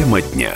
Тема дня.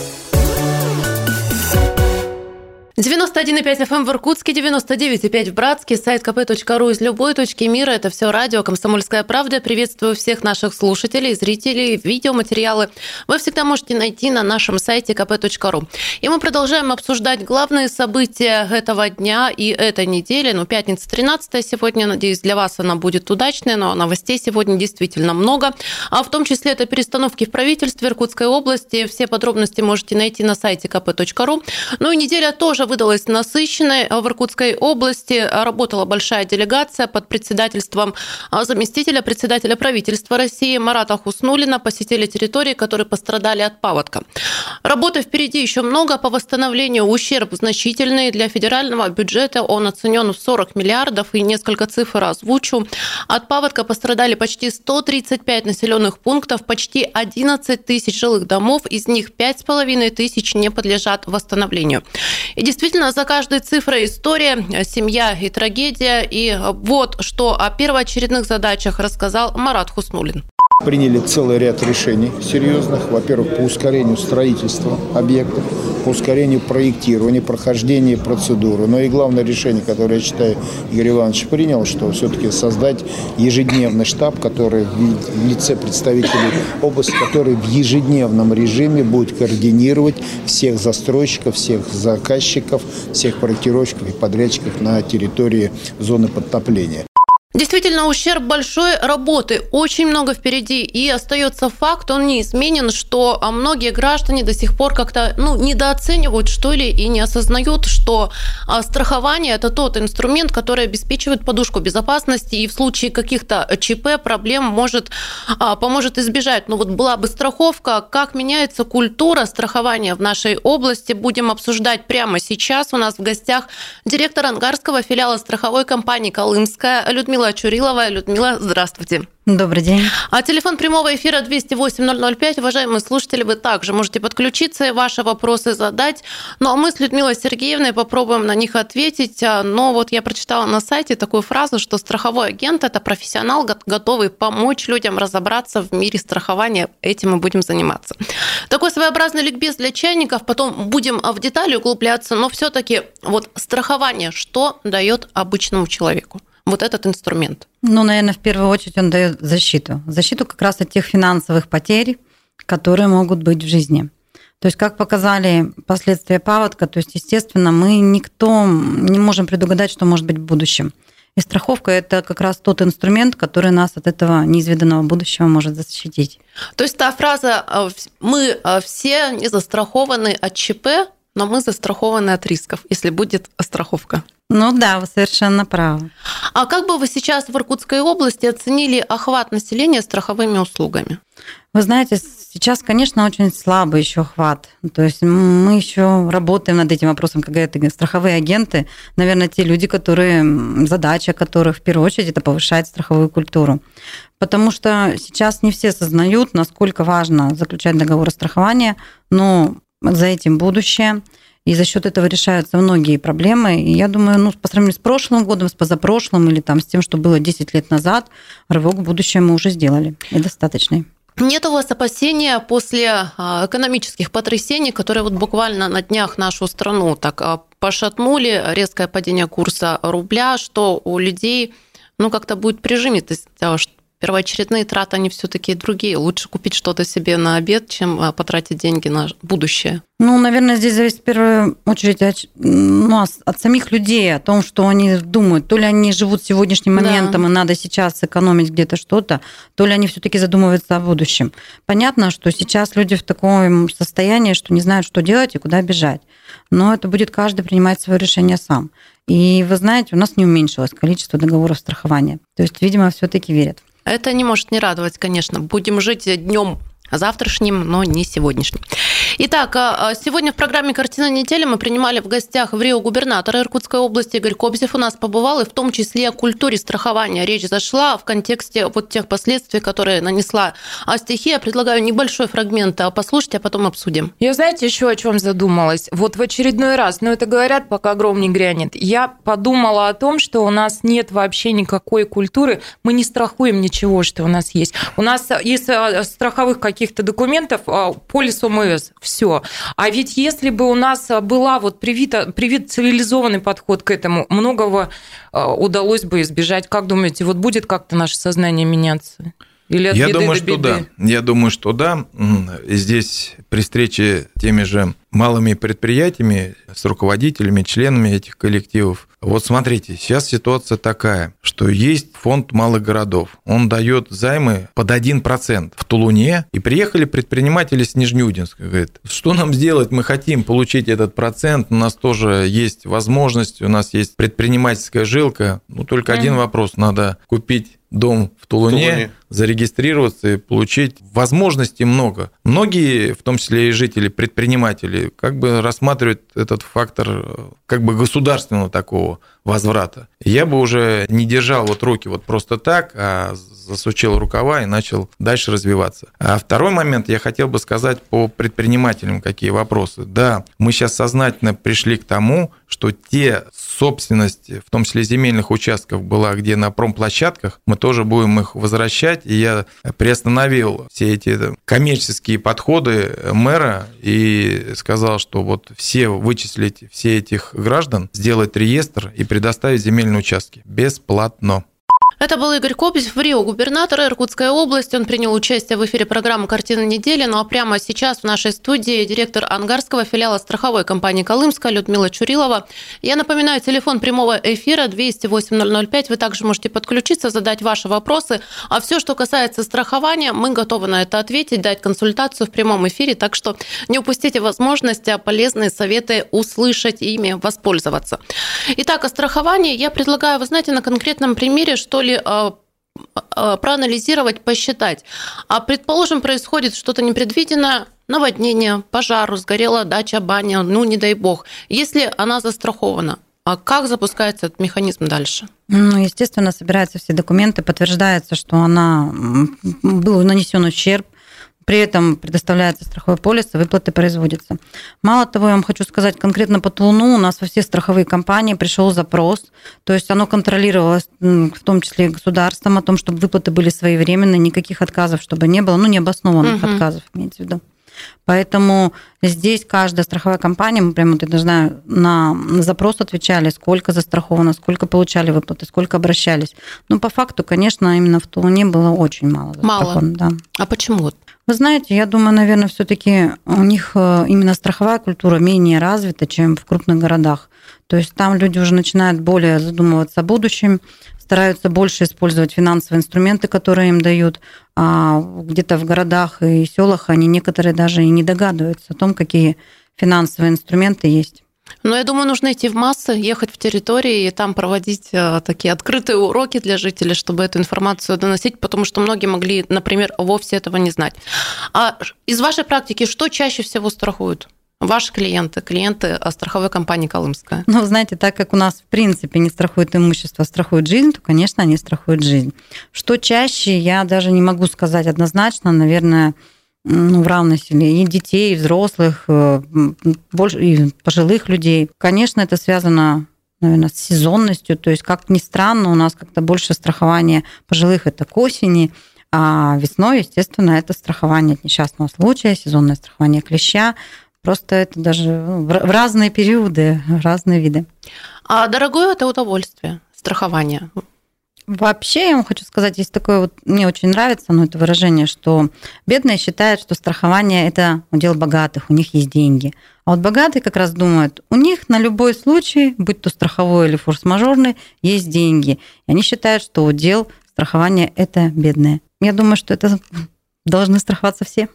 91,5 FM в Иркутске, 99,5 в Братске, сайт kp.ru из любой точки мира. Это все радио «Комсомольская правда». Приветствую всех наших слушателей, зрителей. Видеоматериалы вы всегда можете найти на нашем сайте kp.ru. И мы продолжаем обсуждать главные события этого дня и этой недели. Пятница 13 сегодня. Надеюсь, для вас она будет удачной, но новостей сегодня действительно много. А в том числе это перестановки в правительстве Иркутской области. Все подробности можете найти на сайте kp.ru. И неделя тоже выдалась насыщенной. В Иркутской области работала большая делегация под председательством заместителя председателя правительства России Марата Хуснуллина. Посетили территории, которые пострадали от паводка. Работы впереди еще много по восстановлению. Ущерб значительный. Для федерального бюджета он оценен в 40 миллиардов. И несколько цифр озвучу. От паводка пострадали почти 135 населенных пунктов, почти 11 тысяч жилых домов. Из них 5,5 тысяч не подлежат восстановлению. И действительно, за каждой цифрой история, семья и трагедия. И вот что о первоочередных задачах рассказал Марат Хуснуллин. Приняли целый ряд решений серьезных. Во-первых, по ускорению строительства объектов, по ускорению проектирования, прохождения процедуры. Но и главное решение, которое, я считаю, Игорь Иванович принял, что все-таки создать ежедневный штаб, который в лице представителей области, который в ежедневном режиме будет координировать всех застройщиков, всех заказчиков, всех проектировщиков и подрядчиков на территории зоны подтопления. Действительно, ущерб большой, работы очень много впереди, и остается факт, он неизменен, что многие граждане до сих пор как-то недооценивают, что ли, и не осознают, что страхование – это тот инструмент, который обеспечивает подушку безопасности, и в случае каких-то ЧП проблем поможет избежать. Была бы страховка, как меняется культура страхования в нашей области, будем обсуждать прямо сейчас. У нас в гостях директор ангарского филиала страховой компании «Колымская» Людмила Чурилова. Людмила, здравствуйте. Добрый день. А телефон прямого эфира 208-005. Уважаемые слушатели, вы также можете подключиться и ваши вопросы задать. А мы с Людмилой Сергеевной попробуем на них ответить. Но я прочитала на сайте такую фразу, что страховой агент – это профессионал, готовый помочь людям разобраться в мире страхования. Этим мы будем заниматься. Такой своеобразный ликбез для чайников. Потом будем в детали углубляться. Но все-таки страхование, что дает обычному человеку? Этот инструмент? Наверное, в первую очередь он дает защиту. Защиту как раз от тех финансовых потерь, которые могут быть в жизни. То есть, как показали последствия паводка, естественно, мы никто не можем предугадать, что может быть в будущем. И страховка – это как раз тот инструмент, который нас от этого неизведанного будущего может защитить. То есть та фраза «мы все не застрахованы от ЧП», но мы застрахованы от рисков, если будет страховка. Да, вы совершенно правы. А как бы вы сейчас в Иркутской области оценили охват населения страховыми услугами? Вы знаете, сейчас, конечно, очень слабый еще охват. То есть мы еще работаем над этим вопросом, как говорят страховые агенты, наверное, те люди, задача которых в первую очередь это повышать страховую культуру. Потому что сейчас не все осознают, насколько важно заключать договоры страхования, но за этим будущее. И за счет этого решаются многие проблемы. И я думаю, по сравнению с прошлым годом, с позапрошлым или с тем, что было 10 лет назад, рывок в будущее мы уже сделали. И достаточный. Нет у вас опасения после экономических потрясений, которые буквально на днях нашу страну так пошатнули, резкое падение курса рубля, что у людей как-то будет прижимитость, что первоочередные траты, они все-таки другие. Лучше купить что-то себе на обед, чем потратить деньги на будущее. Наверное, здесь зависит в первую очередь от самих людей, о том, что они думают. То ли они живут сегодняшним моментом, и надо сейчас экономить где-то что-то, то ли они все-таки задумываются о будущем. Понятно, что сейчас люди в таком состоянии, что не знают, что делать и куда бежать. Но это будет каждый принимать свое решение сам. И вы знаете, у нас не уменьшилось количество договоров страхования. То есть, видимо, все-таки верят. Это не может не радовать, конечно. Будем жить днем завтрашним, но не сегодняшним. Итак, сегодня в программе «Картина недели» мы принимали в гостях в Рио губернатора Иркутской области. Игорь Кобзев у нас побывал, и в том числе о культуре страхования речь зашла в контексте вот тех последствий, которые нанесла стихия. Предлагаю небольшой фрагмент послушать, а потом обсудим. Я, знаете, еще о чем задумалась? Вот в очередной раз, это говорят, пока гром не грянет, я подумала о том, что у нас нет вообще никакой культуры, мы не страхуем ничего, что у нас есть. У нас из страховых каких-то документов полис ОМС, все. А ведь если бы у нас была привит цивилизованный подход к этому, многого удалось бы избежать. Как думаете, будет как-то наше сознание меняться? Или от беды до беды? Я думаю, что да. Здесь при встрече с теми же малыми предприятиями, с руководителями, членами этих коллективов. Вот смотрите, сейчас ситуация такая, что есть фонд малых городов. Он дает займы под 1% в Тулуне. И приехали предприниматели с Нижнеудинска. Говорят, что нам сделать? Мы хотим получить этот процент. У нас тоже есть возможность, у нас есть предпринимательская жилка. Только один вопрос. Надо купить дом в Тулуне, зарегистрироваться и получить. Возможностей много. Многие, в том числе и жители, предприниматели, рассматривают этот фактор государственного такого возврата. Я бы уже не держал руки просто так, а засучил рукава и начал дальше развиваться. А второй момент я хотел бы сказать по предпринимателям, какие вопросы. Да, мы сейчас сознательно пришли к тому, что те собственности, в том числе земельных участков, была где на промплощадках, мы тоже будем их возвращать. И я приостановил все эти коммерческие подходы мэра и сказал, что все вычислить все этих граждан, сделать реестр и предоставить земельные участки бесплатно. Это был Игорь Кобзев, в Рио губернатор Иркутской области. Он принял участие в эфире программы «Картина недели». А прямо сейчас в нашей студии директор Ангарского филиала страховой компании «Колымская» Людмила Чурилова. Я напоминаю, телефон прямого эфира 208-005. Вы также можете подключиться, задать ваши вопросы. А все, что касается страхования, мы готовы на это ответить, дать консультацию в прямом эфире. Так что не упустите возможность полезные советы услышать и ими воспользоваться. Итак, о страховании я предлагаю, вы знаете, на конкретном примере, что ли, проанализировать, посчитать. Предположим, происходит что-то непредвиденное, наводнение, пожар, сгорела дача, баня, не дай бог. Если она застрахована, как запускается этот механизм дальше? Естественно, собираются все документы, подтверждается, что был нанесен ущерб. При этом предоставляется страховой полис, и выплаты производятся. Мало того, я вам хочу сказать, конкретно по Тулуну у нас во все страховые компании пришел запрос, то есть оно контролировалось, в том числе и государством, о том, чтобы выплаты были своевременные, никаких отказов, чтобы не было, необоснованных отказов, имеется в виду. Поэтому здесь каждая страховая компания, мы прямо, я знаю, на запрос отвечали, сколько застраховано, сколько получали выплаты, сколько обращались. По факту, конечно, именно в Тулуне было очень мало застраховано. Да. А почему? Вы знаете, я думаю, наверное, все-таки у них именно страховая культура менее развита, чем в крупных городах. То есть там люди уже начинают более задумываться о будущем, стараются больше использовать финансовые инструменты, которые им дают. А где-то в городах и селах они некоторые даже и не догадываются о том, какие финансовые инструменты есть. Я думаю, нужно идти в массы, ехать в территории и там проводить такие открытые уроки для жителей, чтобы эту информацию доносить, потому что многие могли, например, вовсе этого не знать. А из вашей практики что чаще всего страхуют? Ваши клиенты страховой компании «Колымская». Знаете, так как у нас в принципе не страхуют имущество, а страхуют жизнь, то, конечно, они страхуют жизнь. Что чаще, я даже не могу сказать однозначно, наверное, в равной силе и детей, и взрослых, больше, и пожилых людей. Конечно, это связано, наверное, с сезонностью. То есть, как ни странно, у нас как-то больше страхования пожилых это к осени, а весной, естественно, это страхование от несчастного случая, сезонное страхование клеща. Просто это даже в разные периоды, разные виды. А дорогое это удовольствие, страхование? Вообще, я вам хочу сказать, есть такое мне очень нравится, это выражение, что бедные считают, что страхование – это удел богатых, у них есть деньги. А богатые как раз думают, у них на любой случай, будь то страховой или форс-мажорный, есть деньги. И они считают, что удел страхования – это бедные. Я думаю, что это должны страховаться все.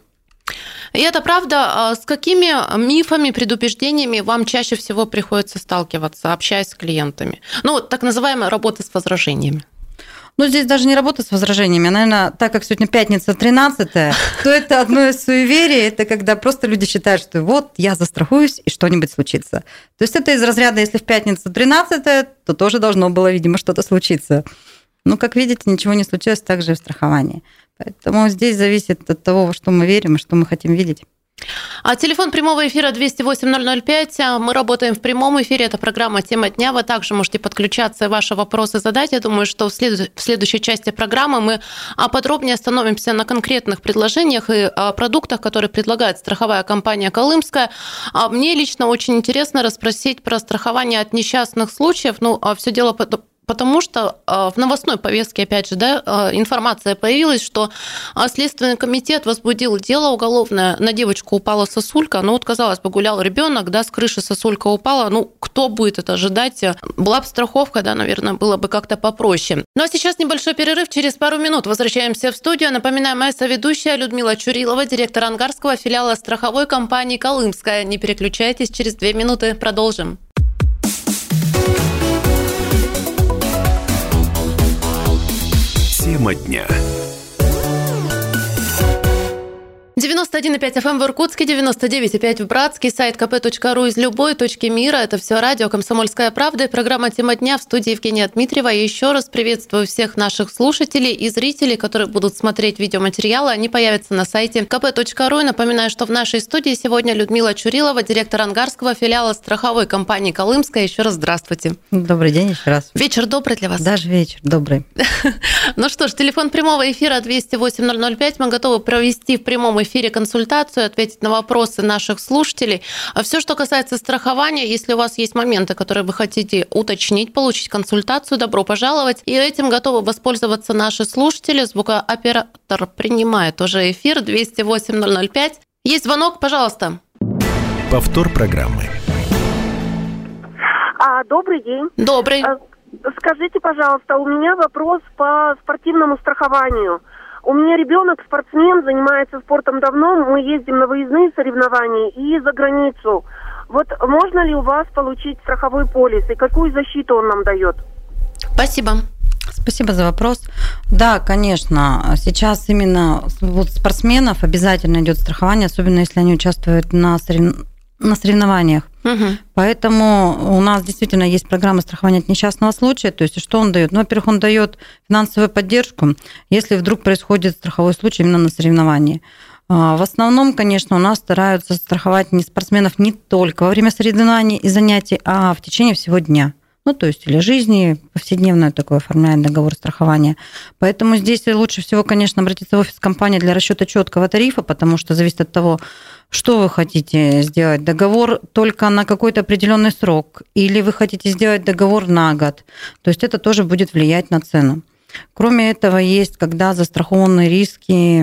И это правда. С какими мифами, предубеждениями вам чаще всего приходится сталкиваться, общаясь с клиентами? Так называемая работа с возражениями. Ну, здесь даже не работа с возражениями. Наверное, так как сегодня пятница 13-е, то это одно из суеверий. Это когда просто люди считают, что вот я застрахуюсь, и что-нибудь случится. То есть это из разряда, если в пятницу 13-е, то тоже должно было, видимо, что-то случиться. Ну, как видите, ничего не случилось, так же и в страховании. Поэтому здесь зависит от того, во что мы верим и что мы хотим видеть. А телефон прямого эфира 208-005. Мы работаем в прямом эфире. Это программа «Тема дня». Вы также можете подключаться и ваши вопросы задать. Я думаю, что в следующей части программы мы подробнее остановимся на конкретных предложениях и продуктах, которые предлагает страховая компания «Колымская». Мне лично очень интересно расспросить про страхование от несчастных случаев. Ну, все дело потому что в новостной повестке, опять же, информация появилась, что Следственный комитет возбудил дело уголовное. На девочку упала сосулька. Ну вот, казалось бы, гулял ребенок, с крыши сосулька упала. Ну, кто будет это ожидать? Была бы страховка, наверное, было бы как-то попроще. Ну а сейчас небольшой перерыв. Через пару минут возвращаемся в студию. Напоминаю, моя соведущая Людмила Чурилова, директор ангарского филиала страховой компании «Колымская». Не переключайтесь, через 2 минуты продолжим. Тема дня. 91,5 FM в Иркутске, 99,5 в Братске, сайт kp.ru из любой точки мира. Это все радио «Комсомольская правда» и программа «Тема дня» в студии Евгения Дмитриева. И еще раз приветствую всех наших слушателей и зрителей, которые будут смотреть видеоматериалы. Они появятся на сайте kp.ru. И напоминаю, что в нашей студии сегодня Людмила Чурилова, директор ангарского филиала страховой компании «Колымская». Еще раз здравствуйте. Добрый день еще раз. Вечер добрый для вас. Даже вечер добрый. Ну что ж, телефон прямого эфира 208-005. Мы готовы провести в прямом эфире консультацию, ответить на вопросы наших слушателей. А все, что касается страхования, если у вас есть моменты, которые вы хотите уточнить, получить консультацию, добро пожаловать. И этим готовы воспользоваться наши слушатели. Звукооператор принимает уже эфир 208-005. Есть звонок, пожалуйста. Повтор программы. Добрый день. Добрый. Скажите, пожалуйста, у меня вопрос по спортивному страхованию. У меня ребенок спортсмен, занимается спортом давно, мы ездим на выездные соревнования и за границу. Вот можно ли у вас получить страховой полис и какую защиту он нам дает? Спасибо. Спасибо за вопрос. Да, конечно, сейчас именно спортсменов обязательно идет страхование, особенно если они участвуют на соревнованиях. Угу. Поэтому у нас действительно есть программа страхования от несчастного случая. То есть, что он дает? Ну, во-первых, он дает финансовую поддержку, если вдруг происходит страховой случай именно на соревновании. В основном, конечно, у нас стараются страховать спортсменов не только во время соревнований и занятий, а в течение всего дня. Ну, то есть или жизни, повседневное такое оформляет договор страхования. Поэтому здесь лучше всего, конечно, обратиться в офис компании для расчета четкого тарифа, потому что зависит от того, что вы хотите сделать. Договор только на какой-то определенный срок, или вы хотите сделать договор на год. То есть это тоже будет влиять на цену. Кроме этого, есть, когда застрахованные риски,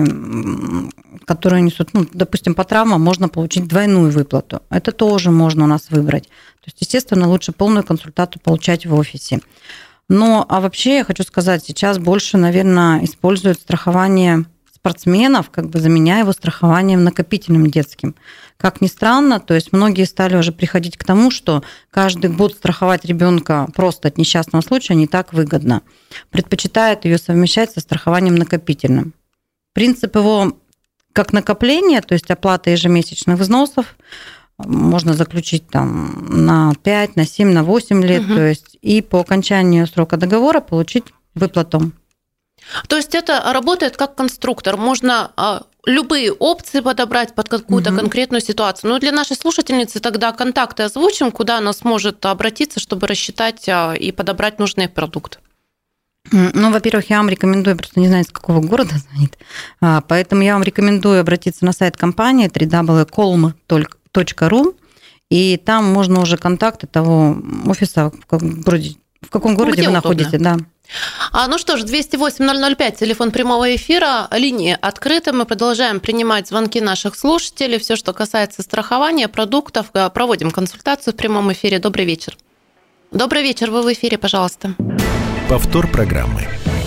которые несут, допустим, по травмам, можно получить двойную выплату. Это тоже можно у нас выбрать. То есть, естественно, лучше полную консультацию получать в офисе. Но, а вообще, я хочу сказать, сейчас больше, наверное, используют страхование спортсменов, заменяя его страхованием накопительным детским. Как ни странно, то есть многие стали уже приходить к тому, что каждый год страховать ребенка просто от несчастного случая не так выгодно. Предпочитают ее совмещать со страхованием накопительным. Принцип его как накопление, то есть оплата ежемесячных взносов, можно заключить на 5, на 7, на 8 лет, то есть и по окончанию срока договора получить выплату. То есть это работает как конструктор. Можно любые опции подобрать под какую-то конкретную ситуацию. Но для нашей слушательницы тогда контакты озвучим, куда она сможет обратиться, чтобы рассчитать и подобрать нужный продукт. Ну, во-первых, я вам рекомендую, просто не знаю, из какого города звонит, поэтому я вам рекомендую обратиться на сайт компании www.colm.ru, и там можно уже контакты того офиса, в каком городе вы находитесь. Да. Ну что ж, 208-005, телефон прямого эфира, линии открыты, мы продолжаем принимать звонки наших слушателей, все, что касается страхования, продуктов, проводим консультацию в прямом эфире. Добрый вечер. Добрый вечер, вы в эфире, пожалуйста. Повтор программы.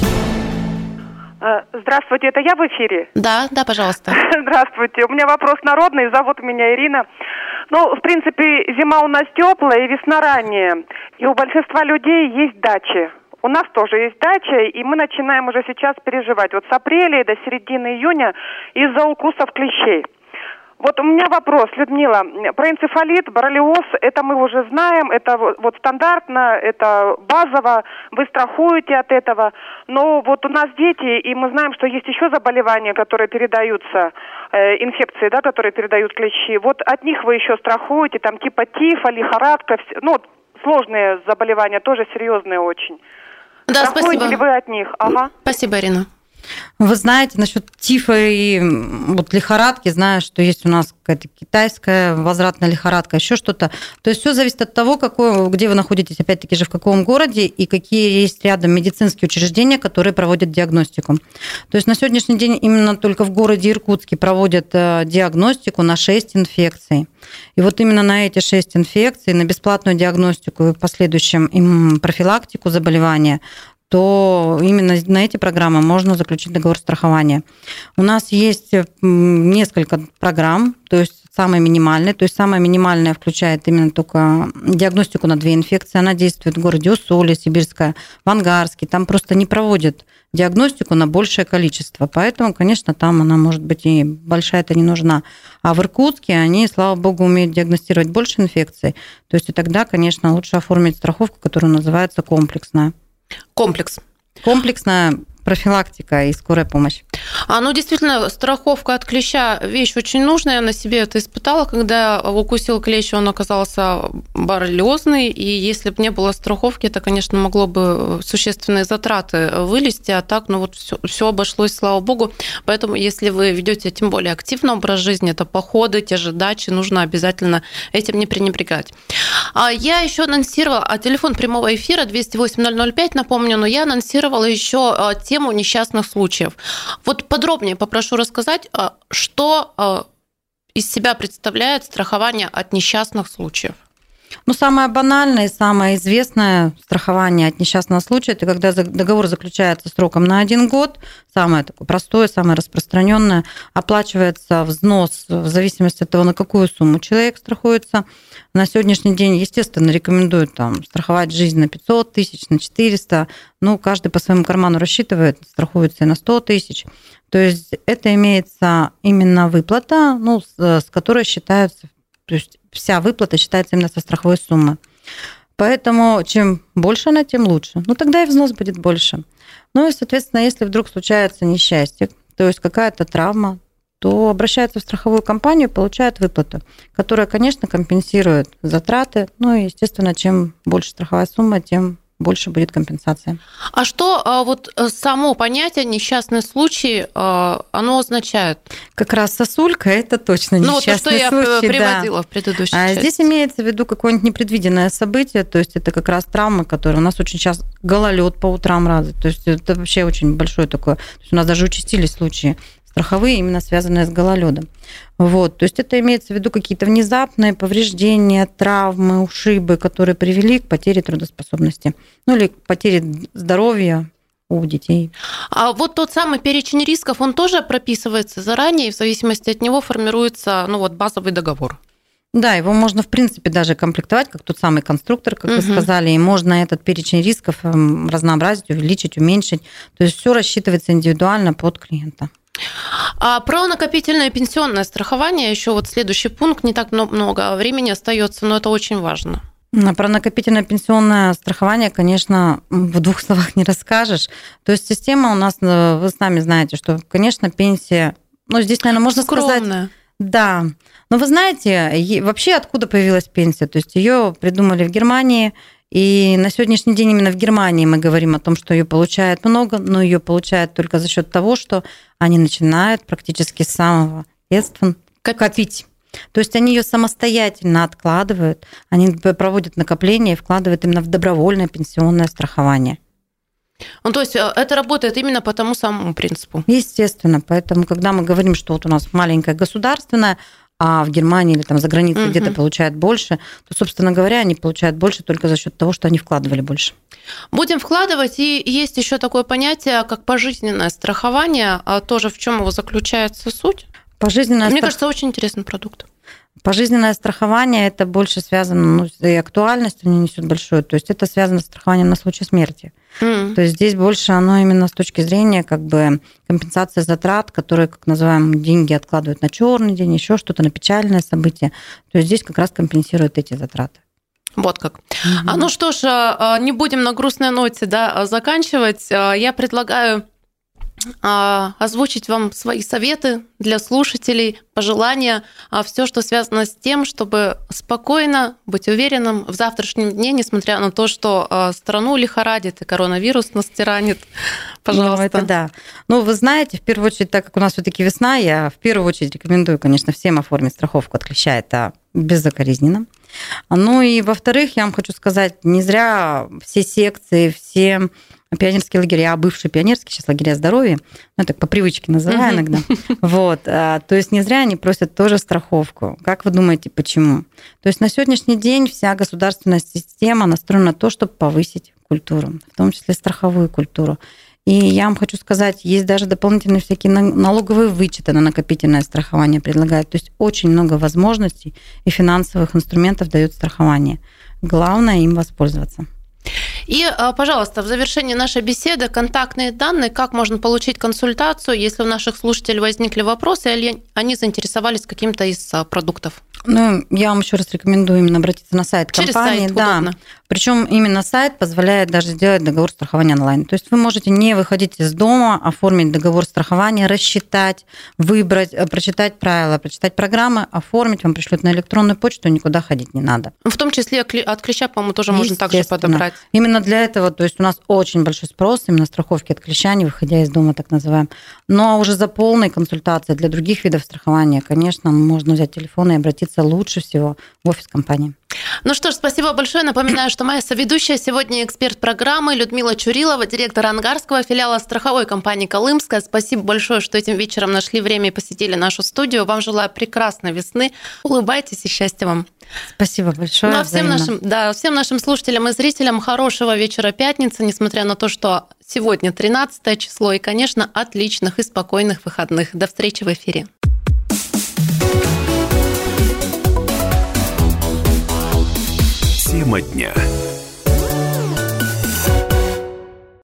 Здравствуйте, это я в эфире? Да, пожалуйста. Здравствуйте, у меня вопрос народный, зовут меня Ирина. В принципе, зима у нас теплая и весна ранняя, и у большинства людей есть дачи. У нас тоже есть дача, и мы начинаем уже сейчас переживать. Вот с апреля до середины июня из-за укусов клещей. Вот у меня вопрос, Людмила, про энцефалит, боррелиоз, это мы уже знаем, это вот стандартно, это базово, вы страхуете от этого, но вот у нас дети, и мы знаем, что есть еще заболевания, которые передаются, инфекции, да, которые передают клещи, вот от них вы еще страхуете, там типа тифа, лихорадка, ну, сложные заболевания, тоже серьезные очень. Да, страхуете спасибо. ли вы от них? Ага. Спасибо, Ирина. Вы знаете, насчет тифа и вот лихорадки, знаю, что есть у нас какая-то китайская возвратная лихорадка, еще что-то. То есть все зависит от того, где вы находитесь, опять-таки же, в каком городе и какие есть рядом медицинские учреждения, которые проводят диагностику. То есть на сегодняшний день именно только в городе Иркутске проводят диагностику на 6 инфекций. И вот именно на эти 6 инфекций, на бесплатную диагностику и в последующем им профилактику заболевания, то именно на эти программы можно заключить договор страхования. У нас есть несколько программ, то есть самая минимальная. То есть самая минимальная включает именно только диагностику на 2 инфекции. Она действует в городе Усолье, Сибирская, в Ангарске. Там просто не проводят диагностику на большее количество. Поэтому, конечно, там она, может быть, и большая-то не нужна. А в Иркутске они, слава богу, умеют диагностировать больше инфекций. То есть и тогда, конечно, лучше оформить страховку, которая называется комплексная. Комплексная профилактика и скорая помощь. Ну, действительно, страховка от клеща – вещь очень нужная. Я на себе это испытала, когда укусил клещ, он оказался боррелиозный, и если бы не было страховки, это, конечно, могло бы существенные затраты вылезти, а так, ну, вот все обошлось, слава богу. Поэтому, если вы ведете тем более активный образ жизни, это походы, те же дачи, нужно обязательно этим не пренебрегать. Я еще анонсировала, телефон прямого эфира 208-005, напомню, но я анонсировала еще тему несчастных случаев. Вот подробнее попрошу рассказать, что из себя представляет страхование от несчастных случаев. Ну, самое банальное и самое известное страхование от несчастного случая – это когда договор заключается сроком на 1 год, самое такое простое, самое распространенное, оплачивается взнос в зависимости от того, на какую сумму человек страхуется. На сегодняшний день, естественно, рекомендуют страховать жизнь на 500 тысяч, на 400, ну, каждый по своему карману рассчитывает, страхуется и на 100 тысяч. То есть это имеется именно выплата, ну, с которой считаются, то есть вся выплата считается именно со страховой суммы. Поэтому чем больше она, тем лучше. Ну, тогда и взнос будет больше. Ну и, соответственно, если вдруг случается несчастье, то есть какая-то травма, то обращаются в страховую компанию и получают выплату, которая, конечно, компенсирует затраты. Ну и, естественно, чем больше страховая сумма, тем больше будет компенсация. А что вот само понятие «несчастный случай», оно означает? Как раз сосулька – это точно несчастный случай. Ну, вот то, что я приводила в предыдущей части. Здесь имеется в виду какое-нибудь непредвиденное событие, то есть это как раз травмы, которые у нас очень часто гололед по утрам развит. То есть это вообще очень большое такое. То есть у нас даже участились случаи страховые, именно связанные с гололедом. Вот. То есть это имеется в виду какие-то внезапные повреждения, травмы, ушибы, которые привели к потере трудоспособности, ну или к потере здоровья у детей. А вот тот самый перечень рисков, он тоже прописывается заранее, и в зависимости от него формируется, ну вот, базовый договор. Да, его можно, в принципе, даже комплектовать, как тот самый конструктор, как вы сказали, и можно этот перечень рисков разнообразить, увеличить, уменьшить. То есть все рассчитывается индивидуально под клиента. А про накопительное пенсионное страхование еще вот следующий пункт, не так много времени остается, но это очень важно. Про накопительное пенсионное страхование, конечно, в 2 словах не расскажешь. То есть система у нас, вы сами знаете, что, конечно, пенсия, ну, здесь, наверное, можно скромная сказать... Да. Но вы знаете, вообще откуда появилась пенсия? То есть ее придумали в Германии, и на сегодняшний день именно в Германии мы говорим о том, что ее получают много, но ее получают только за счет того, что они начинают практически с самого детства копить. То есть они ее самостоятельно откладывают, они проводят накопления и вкладывают именно в добровольное пенсионное страхование. Ну, то есть это работает именно по тому самому принципу? Естественно. Поэтому, когда мы говорим, что вот у нас маленькое государственное, а в Германии или там за границей где-то получают больше, то, собственно говоря, они получают больше только за счет того, что они вкладывали больше. Будем вкладывать. И есть еще такое понятие, как пожизненное страхование. А тоже в чем его заключается суть? Пожизненное Мне кажется, очень интересный продукт. Пожизненное страхование, это больше связано, и актуальность у него несет большую, то есть это связано с страхованием на случай смерти. То есть здесь больше оно именно с точки зрения как бы компенсации затрат, которые, как называем, деньги откладывают на черный день, еще что-то, на печальное событие. То есть здесь как раз компенсируют эти затраты. Вот как. Ну что ж, не будем на грустной ноте заканчивать. Я предлагаю озвучить вам свои советы для слушателей, пожелания, все, что связано с тем, чтобы спокойно быть уверенным в завтрашнем дне, несмотря на то, что страну лихорадит и коронавирус нас тиранит. Пожалуйста. Это да. Вы знаете, в первую очередь, так как у нас все-таки весна, я в первую очередь рекомендую, конечно, всем оформить страховку от клеща. Это беззакоризненно. И во-вторых, я вам хочу сказать, не зря все секции, все пионерские лагеря, бывшие пионерские, сейчас лагеря здоровья, так по привычке называю иногда. То есть не зря они просят тоже страховку. Как вы думаете, почему? То есть на сегодняшний день вся государственная система настроена на то, чтобы повысить культуру, в том числе страховую культуру. И я вам хочу сказать, есть даже дополнительные всякие налоговые вычеты на накопительное страхование предлагают. То есть очень много возможностей и финансовых инструментов дает страхование. Главное им воспользоваться. И, пожалуйста, в завершении нашей беседы контактные данные, как можно получить консультацию, если у наших слушателей возникли вопросы, или они заинтересовались каким-то из продуктов. Я вам еще раз рекомендую именно обратиться на сайт компании. Через сайт удобно. Причем именно сайт позволяет даже сделать договор страхования онлайн. То есть вы можете не выходить из дома, оформить договор страхования, рассчитать, выбрать, прочитать правила, прочитать программы, оформить, вам пришлют на электронную почту, никуда ходить не надо. В том числе от клеща, по-моему, тоже можно также подобрать. Именно для этого, то есть у нас очень большой спрос именно страховки от клеща, не выходя из дома, так называем. А уже за полной консультацией для других видов страхования, конечно, можно взять телефон и обратиться лучше всего в офис компании. Ну что ж, спасибо большое. Напоминаю, что моя соведущая сегодня эксперт программы Людмила Чурилова, директор Ангарского филиала страховой компании «Колымская». Спасибо большое, что этим вечером нашли время и посетили нашу студию. Вам желаю прекрасной весны. Улыбайтесь и счастья вам. Спасибо большое. А всем нашим слушателям и зрителям хорошего вечера пятницы, несмотря на то, что сегодня 13 число, и, конечно, отличных и спокойных выходных. До встречи в эфире. Тема дня.